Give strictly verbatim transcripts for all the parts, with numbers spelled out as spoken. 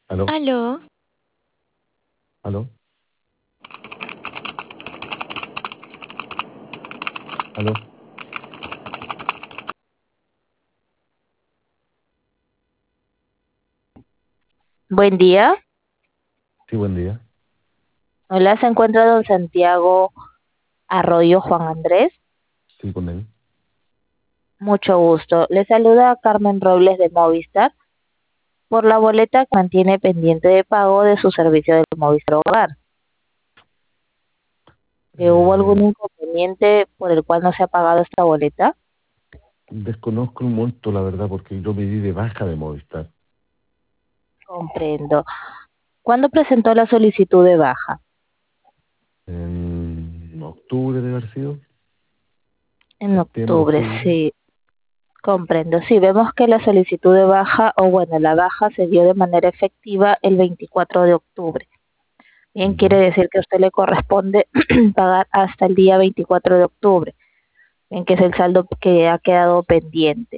Aló, Aló, aló, aló. buen día. Sí, buen día. Hola, se encuentra don Santiago Arroyo Juan Andrés. Sí, con él. Mucho gusto. Le saluda Carmen Robles de Movistar por la boleta que mantiene pendiente de pago de su servicio del Movistar Hogar. ¿Que hubo algún Eh, inconveniente por el cual no se ha pagado esta boleta? Desconozco el monto, la verdad, porque yo me di de baja de Movistar. Comprendo. ¿Cuándo presentó la solicitud de baja? En octubre debe haber sido. En Septiembre, octubre, octubre. sí. Comprendo. Sí, vemos que la solicitud de baja, o bueno, la baja se dio de manera efectiva el veinticuatro de octubre. Bien, quiere Ya, decir que a usted le corresponde pagar hasta el día veinticuatro de octubre, en que es el saldo que ha quedado pendiente.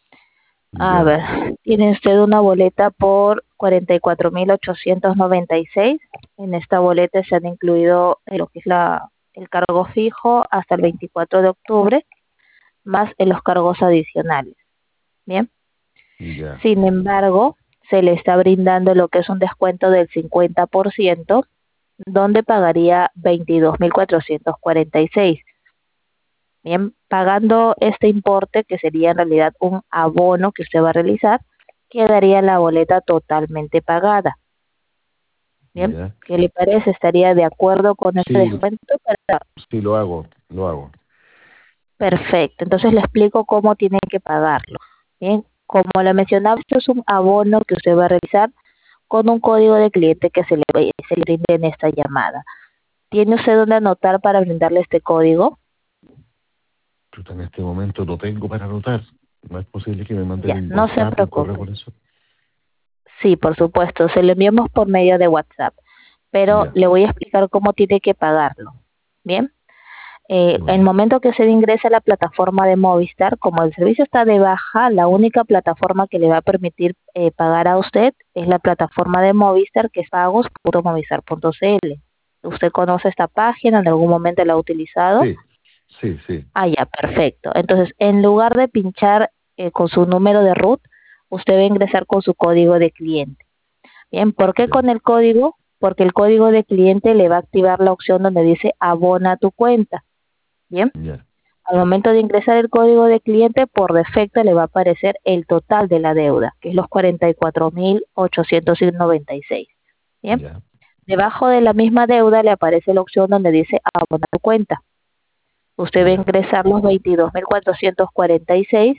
A ya, ver, tiene usted una boleta por cuarenta y cuatro mil ochocientos noventa y seis. En esta boleta se han incluido eh, lo que es la, el cargo fijo hasta el veinticuatro de octubre, más en los cargos adicionales. Bien, ya, sin embargo, se le está brindando lo que es un descuento del cincuenta por ciento, donde pagaría veintidós mil cuatrocientos cuarenta y seis. Bien, pagando este importe, que sería en realidad un abono que usted va a realizar, quedaría la boleta totalmente pagada. Bien, ya. ¿qué le parece? ¿Estaría de acuerdo con este Sí, descuento? Para- sí, lo hago, lo hago. Perfecto, entonces le explico cómo tiene que pagarlo. Bien, como le mencionaba, esto es un abono que usted va a realizar con un código de cliente que se le, se le brinde en esta llamada. ¿Tiene usted dónde anotar para brindarle este código? Pero en este momento no tengo para anotar. No es posible que me manden Ya, un no se WhatsApp, un correo preocupe. con eso. Sí, por supuesto, se lo enviamos por medio de WhatsApp, pero Ya, le voy a explicar cómo tiene que pagarlo. Bien, eh, en el bueno, momento que se ingrese a la plataforma de Movistar, como el servicio está de baja, la única plataforma que le va a permitir eh, pagar a usted es la plataforma de Movistar, que es pagos punto movistar punto c l. ¿Usted conoce esta página? ¿En algún momento la ha utilizado? sí, sí, sí, Ah, ya, perfecto. Entonces, en lugar de pinchar eh, con su número de root, usted va a ingresar con su código de cliente. Bien, ¿por qué ya, con el código? Porque el código de cliente le va a activar la opción donde dice abona tu cuenta. Bien, ya, al momento de ingresar el código de cliente, por defecto le va a aparecer el total de la deuda, que es los cuarenta y cuatro mil ochocientos noventa y seis. Bien, ya, debajo de la misma deuda le aparece la opción donde dice abona tu cuenta. Usted va a ya, ingresar los veintidós mil cuatrocientos cuarenta y seis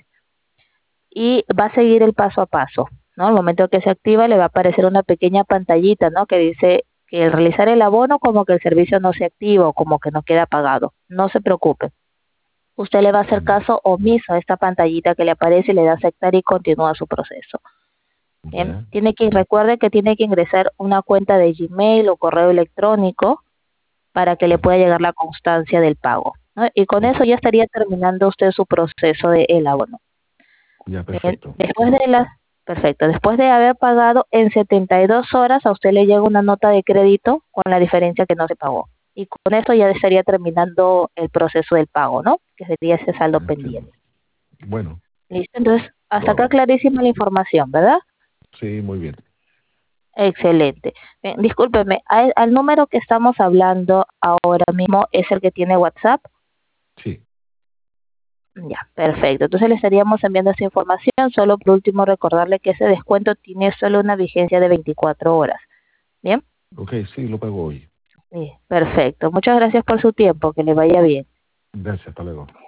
y va a seguir el paso a paso, ¿no? Al momento que se activa le va a aparecer una pequeña pantallita, ¿no? Que dice que al realizar el abono como que el servicio no se activa o como que no queda pagado. No se preocupe. Usted le va a hacer caso omiso a esta pantallita que le aparece, le da a aceptar y continúa su proceso. Bien, ya, tiene que recuerde que tiene que ingresar una cuenta de Gmail o correo electrónico para que le ya. pueda llegar la constancia del pago, ¿no? Y con Ok, eso ya estaría terminando usted su proceso de el abono. ya, Bien, perfecto. después de las, perfecto, después de haber pagado en setenta y dos horas, a usted le llega una nota de crédito con la diferencia que no se pagó. Y con eso ya estaría terminando el proceso del pago, ¿no? Que sería ese saldo Ya pendiente. entiendo. Bueno, ¿Listo? Entonces, lo hasta acá hago. clarísima la información, ¿verdad? Sí, muy bien. Excelente. Bien, discúlpeme, al, al número que estamos hablando ahora mismo es el que tiene WhatsApp. Sí, Ya, perfecto. Entonces le estaríamos enviando esa información. Solo por último recordarle que ese descuento tiene solo una vigencia de veinticuatro horas. Bien, ok, sí, lo pago hoy. sí, perfecto. Muchas gracias por su tiempo. Que le vaya bien. Gracias, hasta luego.